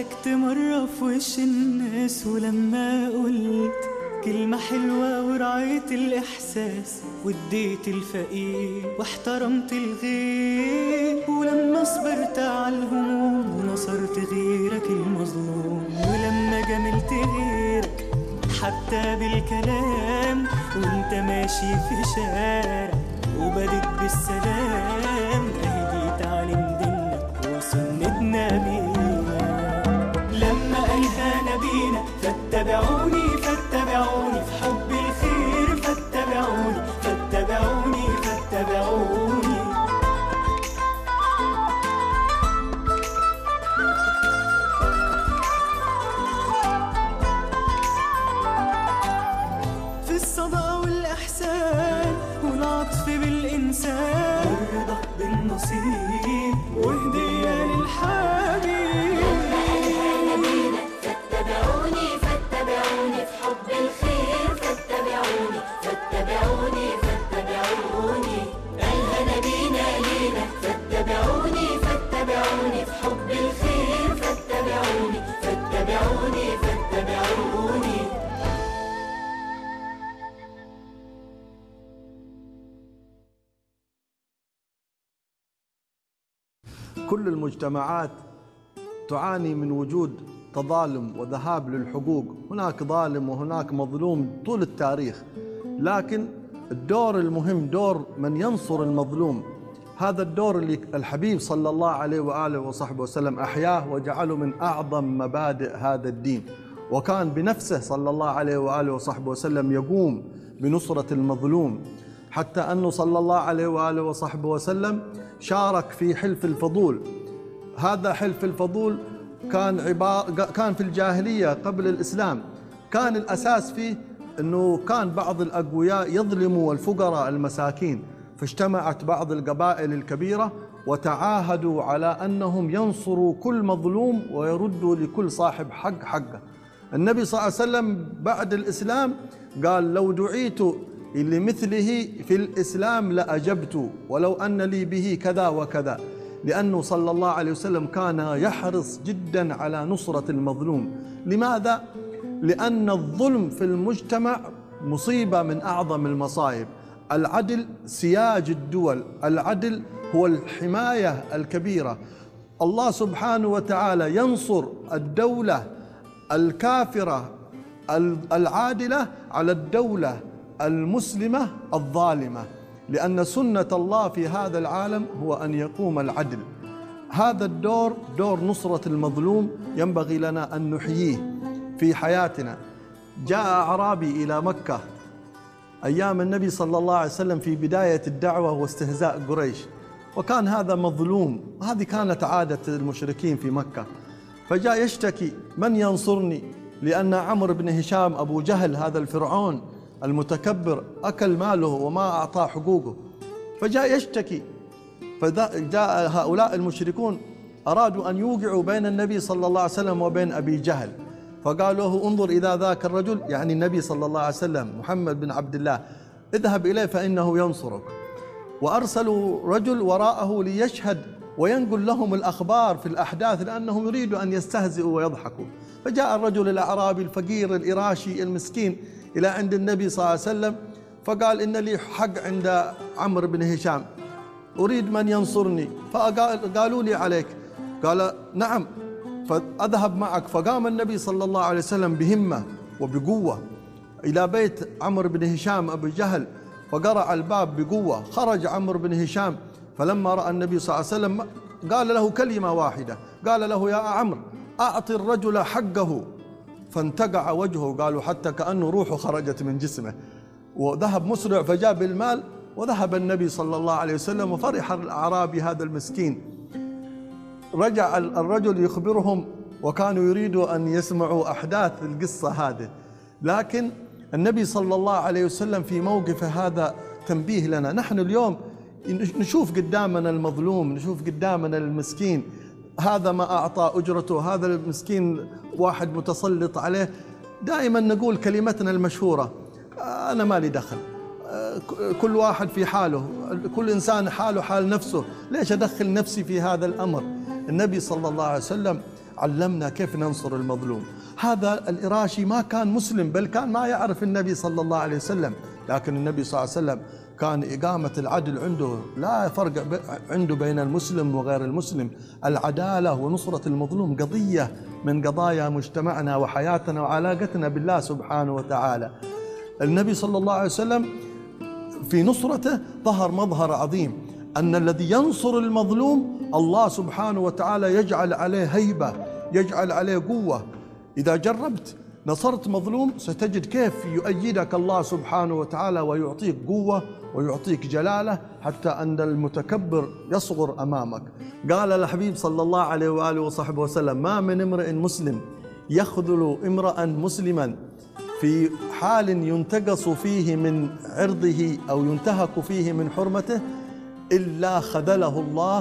ضحكت مرة في وش الناس، ولما قلت كلمة حلوة ورعيت الإحساس واديت الفقير واحترمت الغير، ولما صبرت على الهموم ونصرت غيرك المظلوم، ولما جملت غيرك حتى بالكلام وانت ماشي في شارع وبدت بالسلام، اهدي تعليم دينك وسنة نبينا. لما قالها نبينا فاتبعوني فاتبعوني في حب الخير، فاتبعوني فاتبعوني فاتبعوني. في الصدى والإحسان والعطف بالإنسان والرضا بالنصيب وهدية للحبيب. فاتبعوني فاتبعوني في حب الخير، فاتبعوني فاتبعوني فاتبعوني. قالها نبينا لينا فاتبعوني فاتبعوني في حب الخير، فاتبعوني فاتبعوني فاتبعوني. كل المجتمعات تعاني من وجود تظالم وذهاب للحقوق، هناك ظالم وهناك مظلوم طول التاريخ، لكن الدور المهم دور من ينصر المظلوم. هذا الدور اللي الحبيب صلى الله عليه وآله وصحبه وسلم أحياه وجعله من أعظم مبادئ هذا الدين، وكان بنفسه صلى الله عليه وآله وصحبه وسلم يقوم بنصرة المظلوم، حتى أنه صلى الله عليه وآله وصحبه وسلم شارك في حلف الفضول. هذا حلف الفضول كان في الجاهلية قبل الإسلام، كان الأساس فيه أنه كان بعض الأقوياء يظلموا الفقراء المساكين، فاجتمعت بعض القبائل الكبيرة وتعاهدوا على أنهم ينصروا كل مظلوم ويردوا لكل صاحب حق حقه. النبي صلى الله عليه وسلم بعد الإسلام قال: لو دعيت لمثله في الإسلام لأجبت ولو أن لي به كذا وكذا، لأنه صلى الله عليه وسلم كان يحرص جدا على نصرة المظلوم. لماذا؟ لأن الظلم في المجتمع مصيبة من أعظم المصائب. العدل سياج الدول، العدل هو الحماية الكبيرة. الله سبحانه وتعالى ينصر الدولة الكافرة العادلة على الدولة المسلمة الظالمة، لأن سنة الله في هذا العالم هو أن يقوم العدل. هذا الدور دور نصرة المظلوم ينبغي لنا أن نحييه في حياتنا. جاء أعرابي إلى مكة أيام النبي صلى الله عليه وسلم في بداية الدعوة واستهزاء قريش، وكان هذا مظلوم، هذه كانت عادة المشركين في مكة. فجاء يشتكي: من ينصرني؟ لأن عمرو بن هشام أبو جهل هذا الفرعون المتكبر أكل ماله وما أعطاه حقوقه. فجاء يشتكي، فجاء هؤلاء المشركون أرادوا أن يوقعوا بين النبي صلى الله عليه وسلم وبين أبي جهل، فقالوا له: انظر إذا ذاك الرجل، يعني النبي صلى الله عليه وسلم محمد بن عبد الله، اذهب إليه فإنه ينصرك. وأرسلوا رجل وراءه ليشهد وينقل لهم الأخبار في الأحداث، لأنهم يريدوا أن يستهزئوا ويضحكوا. فجاء الرجل الأعرابي الفقير الإراشي المسكين إلى عند النبي صلى الله عليه وسلم، فقال: إن لي حق عند عمرو بن هشام، أريد من ينصرني. فقالوا لي عليك. قال: نعم، فأذهب معك. فقام النبي صلى الله عليه وسلم بهمة وبقوة إلى بيت عمرو بن هشام أبو جهل، فقرع الباب بقوة. خرج عمرو بن هشام، فلما رأى النبي صلى الله عليه وسلم قال له كلمة واحدة، قال له: يا عمرو، أعطي الرجل حقه. فانتقع وجهه، قالوا حتى كأنه روحه خرجت من جسمه، وذهب مسرع فجاب المال وذهب النبي صلى الله عليه وسلم. وفرح الأعرابي هذا المسكين. رجع الرجل يخبرهم، وكانوا يريدوا أن يسمعوا أحداث القصة هذه، لكن النبي صلى الله عليه وسلم في موقفه هذا تنبيه لنا. نحن اليوم نشوف قدامنا المظلوم، نشوف قدامنا المسكين، هذا ما أعطى أجرته، هذا المسكين واحد متسلط عليه، دائما نقول كلمتنا المشهورة: أنا ما لي دخل، كل واحد في حاله، كل إنسان حاله حال نفسه، ليش أدخل نفسي في هذا الأمر؟ النبي صلى الله عليه وسلم علمنا كيف ننصر المظلوم. هذا الإراشي ما كان مسلم، بل كان ما يعرف النبي صلى الله عليه وسلم، لكن النبي صلى الله عليه وسلم كان إقامة العدل عنده، لا فرق عنده بين المسلم وغير المسلم. العدالة ونصرة المظلوم قضية من قضايا مجتمعنا وحياتنا وعلاقتنا بالله سبحانه وتعالى. النبي صلى الله عليه وسلم في نصرته ظهر مظهر عظيم، أن الذي ينصر المظلوم الله سبحانه وتعالى يجعل عليه هيبة، يجعل عليه قوة. إذا جربت نصرت مظلوم ستجد كيف يؤيدك الله سبحانه وتعالى ويعطيك قوة ويعطيك جلالة، حتى أن المتكبر يصغر أمامك. قال الحبيب صلى الله عليه وآله وصحبه وسلم: ما من امرئ مسلم يخذل امرأ مسلما في حال ينتقص فيه من عرضه أو ينتهك فيه من حرمته إلا خذله الله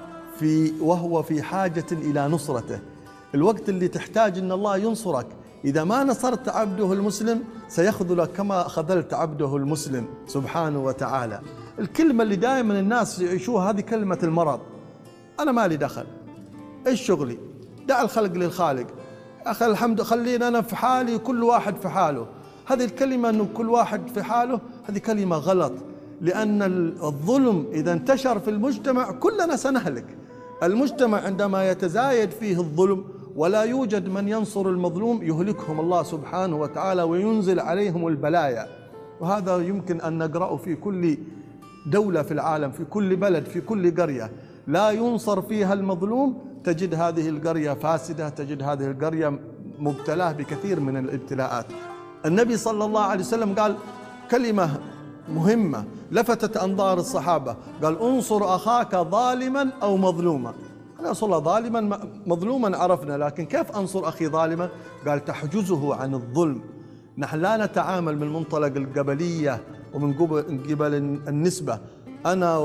وهو في حاجة إلى نصرته. الوقت اللي تحتاج أن الله ينصرك، إذا ما نصرت عبده المسلم سيخذلك كما خذلت عبده المسلم سبحانه وتعالى. الكلمة اللي دائما الناس يعيشوها هذه كلمة المرض: أنا ما لي دخل، إيش شغلي؟ دع الخلق للخالق، أخي الحمد خلينا أنا في حالي كل واحد في حاله. هذه الكلمة أنه كل واحد في حاله هذه كلمة غلط، لأن الظلم إذا انتشر في المجتمع كلنا سنهلك. المجتمع عندما يتزايد فيه الظلم ولا يوجد من ينصر المظلوم يهلكهم الله سبحانه وتعالى وينزل عليهم البلايا. وهذا يمكن أن نقرأه في كل دولة في العالم، في كل بلد، في كل قرية لا ينصر فيها المظلوم تجد هذه القرية فاسدة، تجد هذه القرية مبتلاه بكثير من الابتلاءات. النبي صلى الله عليه وسلم قال كلمة مهمة لفتت أنظار الصحابة، قال: انصر أخاك ظالما أو مظلوما. أنا أصل ظالما مظلوما عرفنا، لكن كيف أنصر أخي ظالما؟ قال: تحجزه عن الظلم. نحن لا نتعامل من منطلق القبلية ومن قبل النسبة، أنا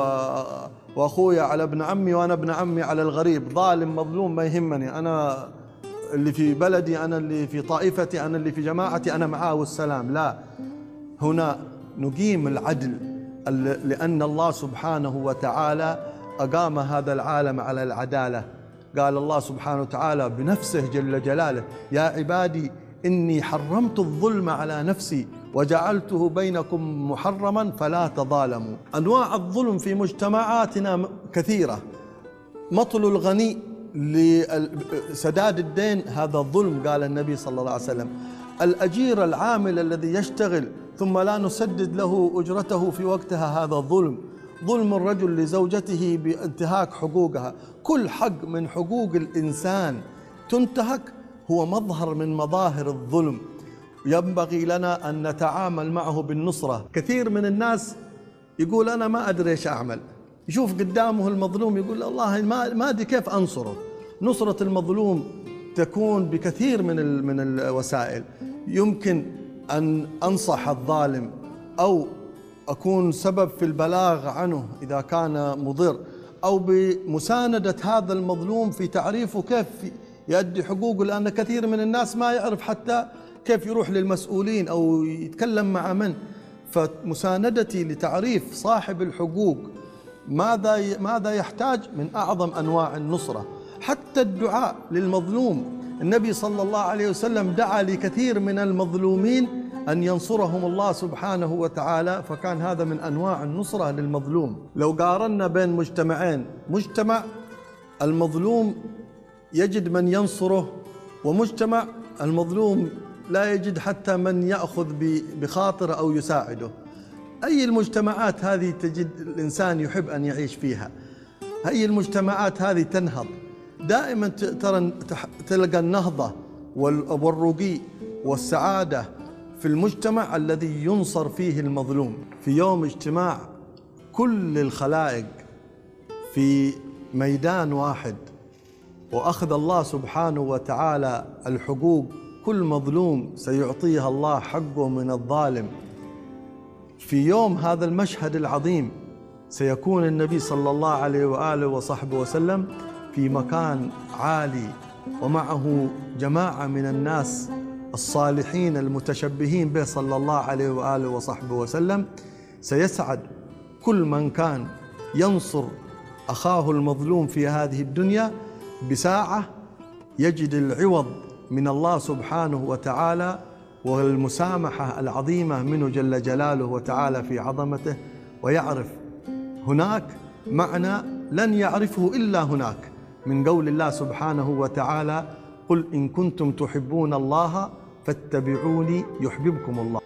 وأخويا على ابن عمي وأنا ابن عمي على الغريب، ظالم مظلوم ما يهمني، أنا اللي في بلدي، أنا اللي في طائفتي، أنا اللي في جماعتي، أنا معاه والسلام. لا، هنا نقيم العدل، لأن الله سبحانه وتعالى أقام هذا العالم على العدالة. قال الله سبحانه وتعالى بنفسه جل جلاله: يا عبادي إني حرمت الظلم على نفسي وجعلته بينكم محرما فلا تظالموا. أنواع الظلم في مجتمعاتنا كثيرة. مطل الغني لسداد الدين هذا الظلم، قال النبي صلى الله عليه وسلم. الأجير العامل الذي يشتغل ثم لا نسدد له أجرته في وقتها هذا ظلم. ظلم الرجل لزوجته بانتهاك حقوقها. كل حق من حقوق الإنسان تنتهك هو مظهر من مظاهر الظلم، ينبغي لنا أن نتعامل معه بالنصرة. كثير من الناس يقول أنا ما أدري إيش أعمل، يشوف قدامه المظلوم يقول الله ما أدري كيف أنصره. نصرة المظلوم تكون بكثير من الوسائل. يمكن أن أنصح الظالم أو أكون سبب في البلاغ عنه إذا كان مضر، أو بمساندة هذا المظلوم في تعريفه كيف يؤدي حقوقه، لأن كثير من الناس ما يعرف حتى كيف يروح للمسؤولين أو يتكلم مع من. فمساندتي لتعريف صاحب الحقوق ماذا يحتاج من أعظم أنواع النصرة. حتى الدعاء للمظلوم، النبي صلى الله عليه وسلم دعا لكثير من المظلومين أن ينصرهم الله سبحانه وتعالى، فكان هذا من أنواع النصرة للمظلوم. لو قارنا بين مجتمعين، مجتمع المظلوم يجد من ينصره، ومجتمع المظلوم لا يجد حتى من يأخذ بخاطره أو يساعده، أي المجتمعات هذه تجد الإنسان يحب أن يعيش فيها؟ أي المجتمعات هذه تنهض؟ دائما تلقى النهضة والرقي والسعادة في المجتمع الذي ينصر فيه المظلوم. في يوم اجتماع كل الخلائق في ميدان واحد وأخذ الله سبحانه وتعالى الحقوق، كل مظلوم سيعطيها الله حقه من الظالم. في يوم هذا المشهد العظيم سيكون النبي صلى الله عليه وآله وصحبه وسلم في مكان عالي ومعه جماعة من الناس الصالحين المتشبهين به صلى الله عليه وآله وصحبه وسلم. سيسعد كل من كان ينصر أخاه المظلوم في هذه الدنيا بساعة يجد العوض من الله سبحانه وتعالى والمسامحة العظيمة منه جل جلاله وتعالى في عظمته، ويعرف هناك معنى لن يعرفه إلا هناك من قول الله سبحانه وتعالى: قل إن كنتم تحبون الله فاتبعوني يحببكم الله.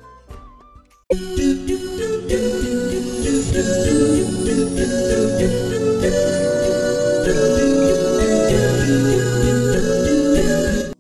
do do do do do do do do do do